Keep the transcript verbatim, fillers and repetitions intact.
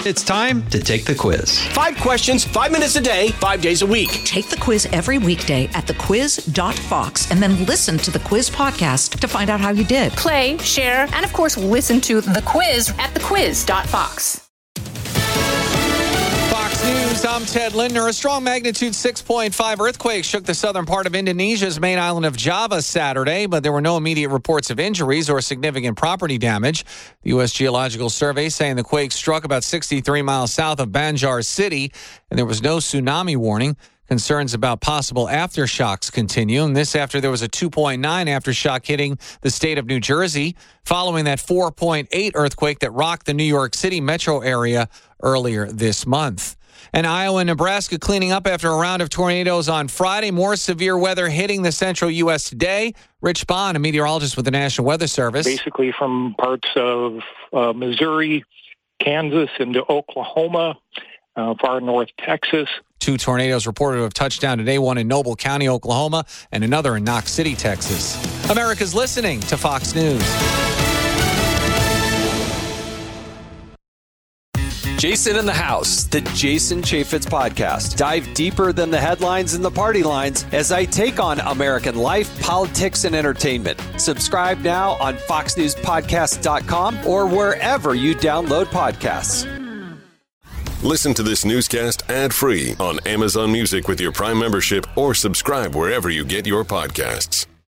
It's time to take the quiz. Five questions, five minutes a day, five days a week. Take the quiz every weekday at the quiz dot fox and then listen to the quiz podcast to find out how you did. Play, share, and of course, listen to the quiz at the quiz dot fox. Fox News, I'm Ted Lindner. A strong magnitude six point five earthquake shook the southern part of Indonesia's main island of Java Saturday, but there were no immediate reports of injuries or significant property damage. The U S Geological Survey saying the quake struck about sixty-three miles south of Banjar City, and there was no tsunami warning. Concerns about possible aftershocks continue, and this after there was a two point nine aftershock hitting the state of New Jersey following that four point eight earthquake that rocked the New York City metro area earlier this month. And Iowa and Nebraska cleaning up after a round of tornadoes on Friday. More severe weather hitting the central U S today. Rich Bond, a meteorologist with the National Weather Service. Basically from parts of uh, Missouri, Kansas, into Oklahoma, uh, far north Texas. Two tornadoes reported to have touched down today, one in Noble County, Oklahoma, and another in Knox City, Texas. America's listening to Fox News. Jason in the House, the Jason Chaffetz podcast. Dive deeper than the headlines and the party lines as I take on American life, politics, and entertainment. Subscribe now on fox news podcast dot com or wherever you download podcasts. Listen to this newscast ad-free on Amazon Music with your Prime membership or subscribe wherever you get your podcasts.